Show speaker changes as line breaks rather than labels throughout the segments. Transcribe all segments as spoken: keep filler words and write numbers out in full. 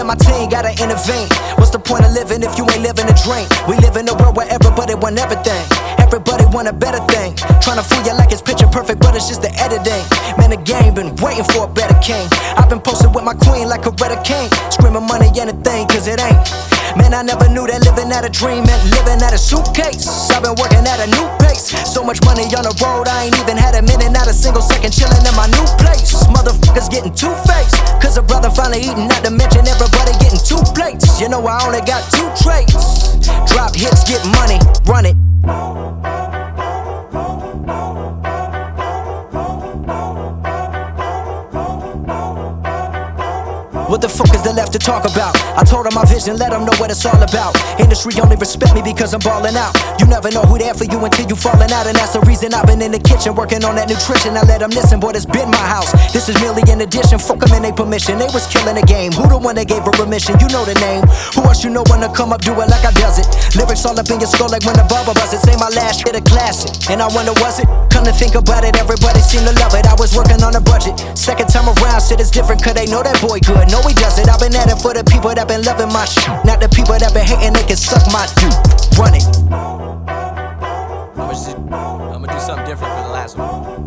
my team gotta intervene. What's the point of living if you ain't living a dream? We live in a world where everybody want everything. Everybody want a better thing. Tryna fool you like it's picture perfect, but it's just the editing. Man, the game been waiting for a better king. I've been posted with my queen like Coretta King, screaming money anything, cause it ain't. Man, I never knew that living at a dream meant living at a suitcase. I've been working at a new pace. So much money on the road, I ain't even had a minute, not a single second chilling in my new place. Motherfuckers getting two-faced, cause a brother finally eating, not to mention everybody getting two plates. You know I only got two traits. Drop hits, get money, run it. What the fuck is there left to talk about? I told them my vision, let them know what it's all about. Industry only respect me because I'm ballin' out. You never know who there for you until you fallin' out. And that's the reason I've been in the kitchen working on that nutrition. I let them listen, boy, this been my house. This is merely an addition, fuck them and they permission. They was killing the game, who the one that gave her permission? You know the name. Who else you know wanna come up, do it like I does it? Lyrics all up in your skull like when the bubble buzz it. Say my last shit a classic, and I wonder was it? Come to think about it, everybody seemed to love it. I was working on a budget. Second time around, shit is different, cause they know that boy good. No, he does it. I've been at it for the people that been loving my shit, not the people that been hating, they can suck my dick. Run it. I'ma just, I'ma do something different for the last one.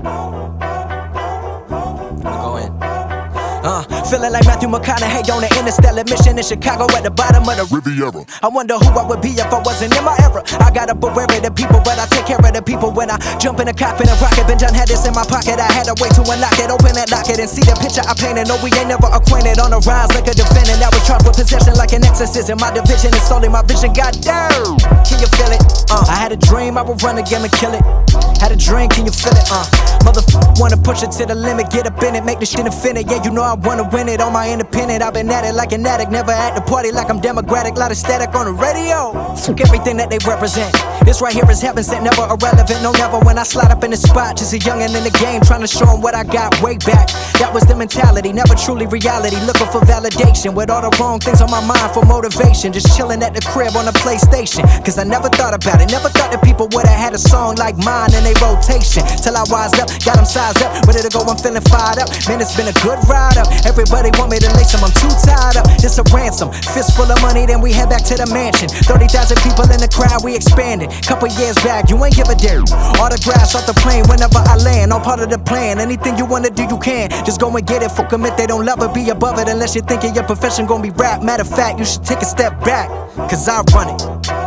I'ma go in. Uh, feeling like Matthew McConaughey on an interstellar mission in Chicago at the bottom of the Riviera. I wonder who I would be if I wasn't in my era. I got up aware of the people, but I take care of the people when I jump in the cockpit and rocket. Been done, had this in my pocket. I had to wait to unlock it, open it, lock it, and see the picture I painted. No, we ain't never acquainted. On the rise like a defendant. I was charged with possession like an exorcism. My division is solely my vision. Goddamn, can you feel it? Uh, I had a dream I would run the game and kill it. Had a dream, can you feel it? Uh, motherfucker wanna push it to the limit, get up in it, make this shit infinite. Yeah, you know I wanna win it on my independent. I've been at it like an addict, never at the party like I'm democratic. Lot of static on the radio, fuck everything that they represent. This right here is heaven sent, never irrelevant, no never. When I slide up in the spot, just a youngin' in the game, trying to show them what I got way back. That was the mentality, never truly reality. Looking for validation with all the wrong things on my mind for motivation. Just chilling at the crib on the PlayStation, cause I never thought about it. Never thought that people would've had a song like mine in they rotation. Till I wised up, got them sized up, ready to go, I'm feeling fired up. Man, it's been a good ride up. Everybody want me to lace them, I'm too tied up. This a ransom, fist full of money, then we head back to the mansion. Thirty thousand people in the crowd, we expanded. Couple years back, you ain't give a damn. Autographs off the plane whenever I land, all part of the plan. Anything you wanna do, you can. Just go and get it, fuck them if they don't love it. Be above it unless you're thinking your profession gon' be rap. Matter of fact, you should take a step back, cause I run it.